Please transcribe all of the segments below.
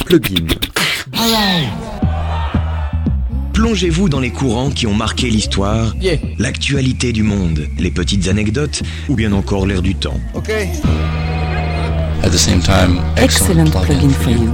Plugin. Plongez-vous dans les courants qui ont marqué l'histoire, l'actualité du monde, les petites anecdotes ou bien encore l'air du temps. At the same time, excellent plugin for you.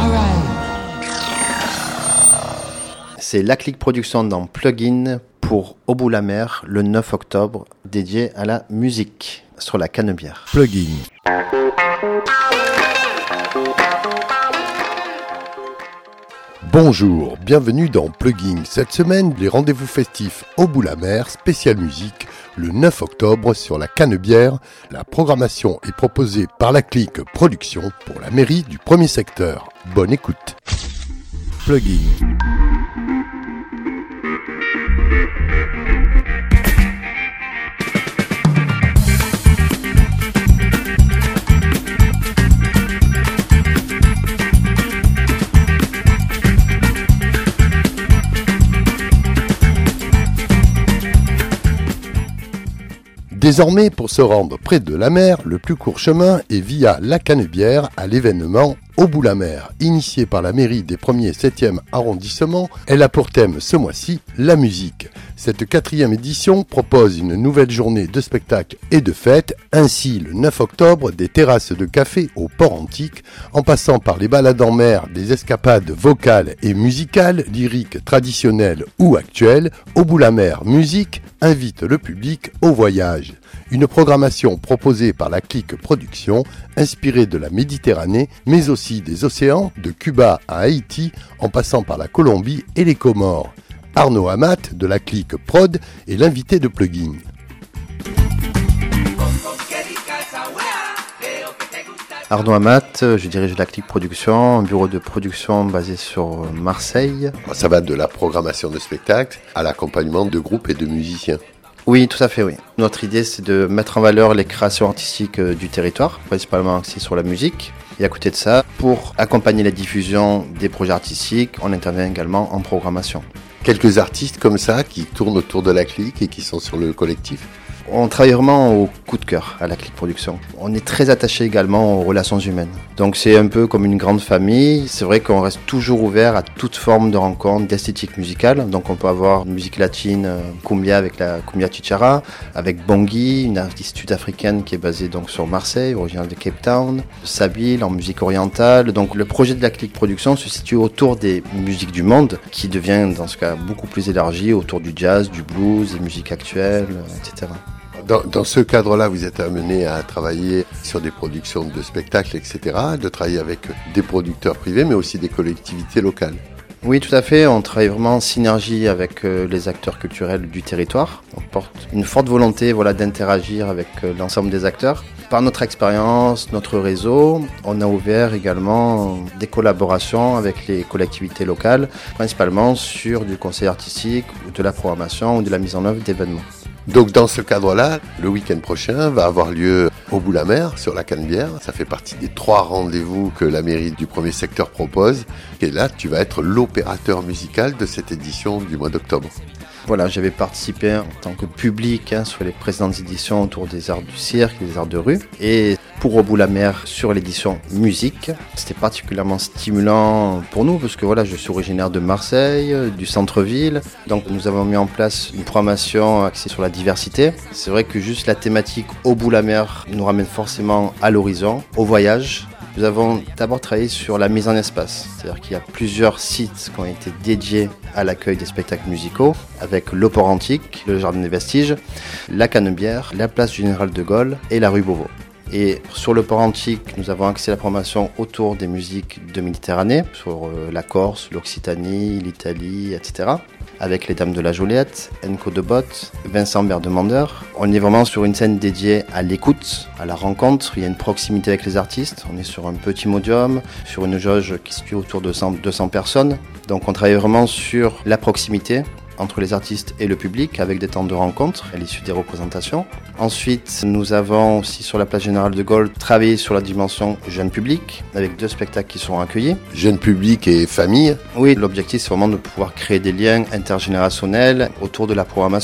C'est La Clique Production dans Plugin pour Au bout la mer le 9 octobre, dédié à la musique sur la Canebière. Plugin. Bonjour, bienvenue dans Plugin. Cette semaine, les rendez-vous festifs Au bout la mer, spécial musique, le 9 octobre sur la Canebière. La programmation est proposée par La Clique Production pour la mairie du premier secteur. Bonne écoute. Plugin. Désormais, pour se rendre près de la mer, le plus court chemin est via la Canebière à l'événement Au bout la mer. Initié par la mairie des 1er et 7e arrondissements, elle a pour thème ce mois-ci la musique. Cette 4e édition propose une nouvelle journée de spectacles et de fêtes. Ainsi, le 9 octobre, des terrasses de café au port antique, en passant par les balades en mer, des escapades vocales et musicales, lyriques, traditionnelles ou actuelles. Au bout la mer musique invite le public au voyage. Une programmation proposée par la Clique Production, inspirée de la Méditerranée, mais aussi des océans, de Cuba à Haïti, en passant par la Colombie et les Comores. Arnaud Amat de la Clique Prod est l'invité de Plugin. Arnaud Amat, je dirige la Clique Production, un bureau de production basé sur Marseille. Ça va de la programmation de spectacles à l'accompagnement de groupes et de musiciens. Oui, tout à fait, oui. Notre idée, c'est de mettre en valeur les créations artistiques du territoire, principalement axées sur la musique. Et à côté de ça, pour accompagner la diffusion des projets artistiques, on intervient également en programmation. Quelques artistes comme ça qui tournent autour de la Clique et qui sont sur le collectif. On travaille vraiment au coup de cœur à la Clique Production. On est très attaché également aux relations humaines. Donc c'est un peu comme une grande famille. C'est vrai qu'on reste toujours ouvert à toute forme de rencontre, d'esthétique musicale. Donc on peut avoir une musique latine, cumbia avec la cumbia chichara, avec Bongi, une artiste sud-africaine qui est basée donc sur Marseille, originaire de Cape Town, Sabile en musique orientale. Donc le projet de la Clique Production se situe autour des musiques du monde, qui devient dans ce cas beaucoup plus élargi autour du jazz, du blues, des musiques actuelles, etc. Dans ce cadre-là, vous êtes amené à travailler sur des productions de spectacles, etc., de travailler avec des producteurs privés, mais aussi des collectivités locales. Oui, tout à fait. On travaille vraiment en synergie avec les acteurs culturels du territoire. On porte une forte volonté d'interagir avec l'ensemble des acteurs. Par notre expérience, notre réseau, on a ouvert également des collaborations avec les collectivités locales, principalement sur du conseil artistique, ou de la programmation ou de la mise en œuvre d'événements. Donc dans ce cadre-là, le week-end prochain va avoir lieu Au bout la mer sur la Canebière. Ça fait partie des 3 rendez-vous que la mairie du premier secteur propose. Et là, tu vas être l'opérateur musical de cette édition du mois d'octobre. Voilà, j'avais participé en tant que public sur les précédentes éditions autour des arts du cirque et des arts de rue. Et pour Au bout la mer sur l'édition musique, c'était particulièrement stimulant pour nous parce que je suis originaire de Marseille, du centre-ville. Donc nous avons mis en place une programmation axée sur la diversité. C'est vrai que juste la thématique Au bout la mer nous ramène forcément à l'horizon, au voyage. Nous avons d'abord travaillé sur la mise en espace, c'est-à-dire qu'il y a plusieurs sites qui ont été dédiés à l'accueil des spectacles musicaux, avec le port antique, le jardin des vestiges, la Canebière, la place du Général de Gaulle et la rue Beauvau. Et sur le port antique, nous avons axé la programmation autour des musiques de Méditerranée, sur la Corse, l'Occitanie, l'Italie, etc. Avec les Dames de la Joliette, Enco de Botte, Vincent Berdemandeur. On est vraiment sur une scène dédiée à l'écoute, à la rencontre. Il y a une proximité avec les artistes. On est sur un petit modium, sur une jauge qui se situe autour de 200 personnes. Donc on travaille vraiment sur la proximité entre les artistes et le public avec des temps de rencontre à l'issue des représentations. Ensuite, nous avons aussi sur la place Général de Gaulle travaillé sur la dimension jeune public avec 2 spectacles qui seront accueillis. Jeune public et famille. Oui, l'objectif c'est vraiment de pouvoir créer des liens intergénérationnels autour de la programmation.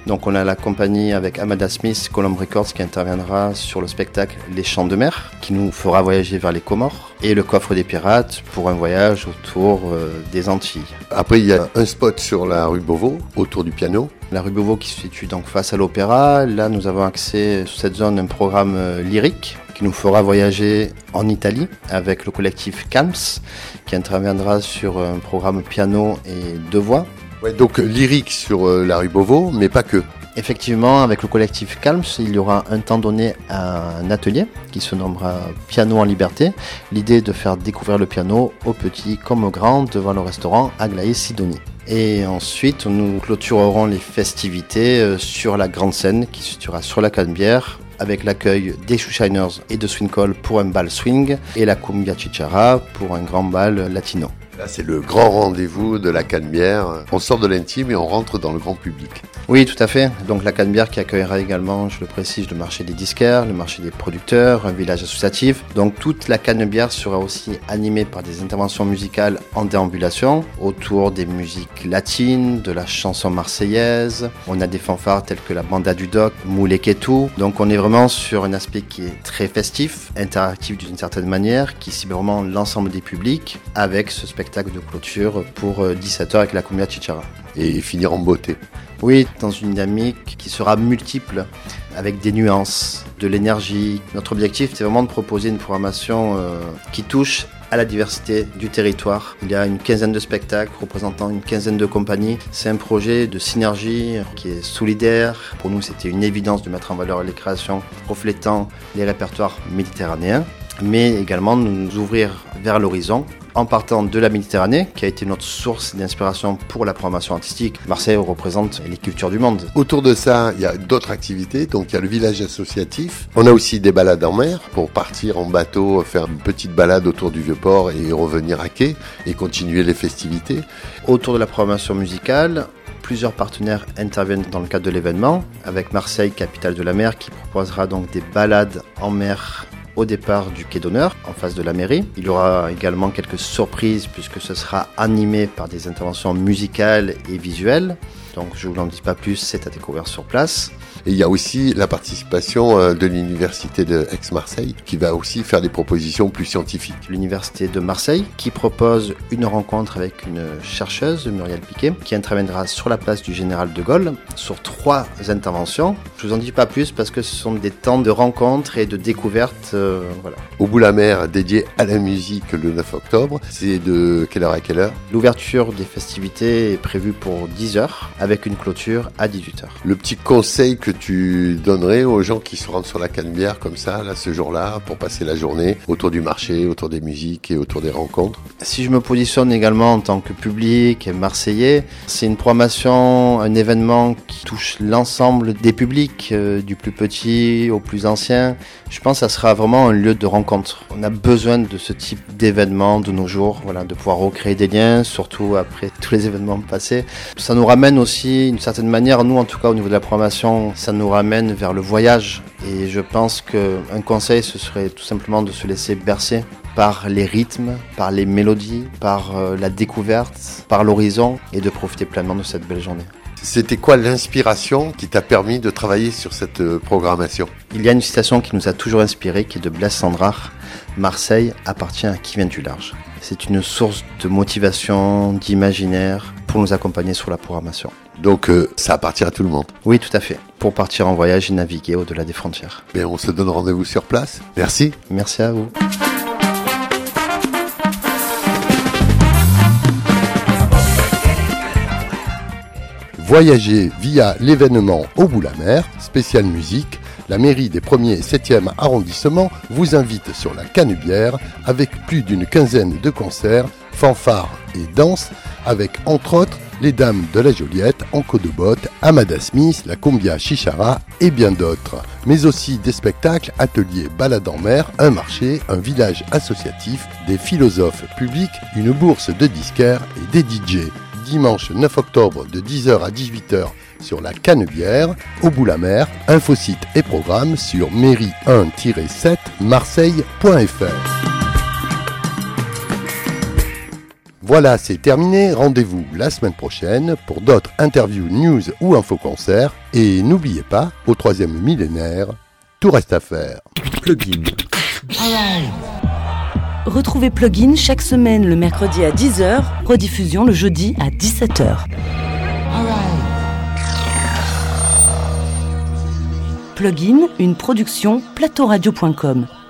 Donc on a la compagnie avec Amada Smith, Colombe Records, qui interviendra sur le spectacle Les Chants de mer, qui nous fera voyager vers les Comores, et le Coffre des Pirates pour un voyage autour des Antilles. Après, il y a un spot sur la rue Beauvau, autour du piano. La rue Beauvau qui se situe donc face à l'opéra. Là, nous avons accès sur cette zone à un programme lyrique qui nous fera voyager en Italie avec le collectif Calms, qui interviendra sur un programme piano et 2 voix. Ouais, donc lyrique sur la rue Beauvau, mais pas que. Effectivement, avec le collectif Calms, il y aura un temps donné à un atelier qui se nommera Piano en Liberté. L'idée est de faire découvrir le piano aux petits comme aux grands devant le restaurant Aglaé-Sidonie. Et ensuite, nous clôturerons les festivités sur la grande scène qui se situera sur la Canebière, avec l'accueil des Shoeshiners et de Swing Call pour un bal swing et la Cumbia Chichara pour un grand bal latino. Là, c'est le grand rendez-vous de la Canebière. On sort de l'intime et on rentre dans le grand public. Oui, tout à fait. Donc la Canebière qui accueillera également, je le précise, le marché des disquaires, le marché des producteurs, un village associatif. Donc toute la Canebière sera aussi animée par des interventions musicales en déambulation autour des musiques latines, de la chanson marseillaise. On a des fanfares telles que la Banda du Doc, Moulé Ketou. Donc on est vraiment sur un aspect qui est très festif, interactif d'une certaine manière, qui cible vraiment l'ensemble des publics avec ce spectacle de clôture pour 17h avec la Cumbia Chichara. Et finir en beauté. Oui, dans une dynamique qui sera multiple, avec des nuances, de l'énergie. Notre objectif, c'est vraiment de proposer une programmation qui touche à la diversité du territoire. Il y a une quinzaine de spectacles représentant une quinzaine de compagnies. C'est un projet de synergie qui est solidaire. Pour nous, c'était une évidence de mettre en valeur les créations reflétant les répertoires méditerranéens, mais également de nous ouvrir vers l'horizon en partant de la Méditerranée, qui a été notre source d'inspiration pour la programmation artistique. Marseille représente les cultures du monde. Autour de ça, il y a d'autres activités. Donc, il y a le village associatif. On a aussi des balades en mer pour partir en bateau, faire une petite balade autour du Vieux-Port et revenir à quai et continuer les festivités. Autour de la programmation musicale, plusieurs partenaires interviennent dans le cadre de l'événement, avec Marseille, capitale de la mer, qui proposera donc des balades en mer au départ du quai d'honneur, en face de la mairie. Il y aura également quelques surprises puisque ce sera animé par des interventions musicales et visuelles. Donc je ne vous en dis pas plus, c'est à découvrir sur place. Et il y a aussi la participation de l'université de Aix-Marseille qui va aussi faire des propositions plus scientifiques. L'université de Marseille qui propose une rencontre avec une chercheuse, Muriel Piquet, qui interviendra sur la place du Général de Gaulle sur 3 interventions. Je ne vous en dis pas plus parce que ce sont des temps de rencontre et de découverte. Voilà. Au bout la mer, dédié à la musique le 9 octobre, c'est de quelle heure à quelle heure ? L'ouverture des festivités est prévue pour 10h avec une clôture à 18h. Le petit conseil que tu donnerais aux gens qui se rendent sur la Canebière comme ça, là, ce jour-là, pour passer la journée autour du marché, autour des musiques et autour des rencontres? Si je me positionne également en tant que public et marseillais, c'est une programmation, un événement qui touche l'ensemble des publics, du plus petit au plus ancien. Je pense que ça sera vraiment un lieu de rencontre. On a besoin de ce type d'événement de nos jours, voilà, de pouvoir recréer des liens, surtout après tous les événements passés. Ça nous ramène aussi, d'une certaine manière, nous en tout cas au niveau de la programmation, ça nous ramène vers le voyage. Et je pense qu'un conseil, ce serait tout simplement de se laisser bercer par les rythmes, par les mélodies, par la découverte, par l'horizon et de profiter pleinement de cette belle journée. C'était quoi l'inspiration qui t'a permis de travailler sur cette programmation ? Il y a une citation qui nous a toujours inspiré, qui est de Blaise Cendrars. Marseille appartient à qui vient du large. C'est une source de motivation, d'imaginaire pour nous accompagner sur la programmation. Donc ça appartient à tout le monde. Oui, tout à fait. Pour partir en voyage et naviguer au-delà des frontières. Bien, on se donne rendez-vous sur place. Merci. Merci à vous. Voyager via l'événement Au bout la mer, spéciale musique, la mairie des 1er et 7e arrondissements vous invite sur la Canebière avec plus d'une quinzaine de concerts, fanfares et danses avec entre autres les Dames de la Joliette, Anco de Botte, Amada Smith, la Cumbia Chichara et bien d'autres. Mais aussi des spectacles, ateliers, balades en mer, un marché, un village associatif, des philosophes publics, une bourse de disquaires et des DJ. Dimanche 9 octobre de 10h à 18h sur la Canebière, au bout la mer, infosite et programme sur mairie1-7marseille.fr. Voilà, c'est terminé. Rendez-vous la semaine prochaine pour d'autres interviews, news ou info-concerts. Et n'oubliez pas, au 3e millénaire, tout reste à faire. Plugin. Retrouvez Plugin chaque semaine le mercredi à 10h, rediffusion le jeudi à 17h. Plugin, une production plateauradio.com.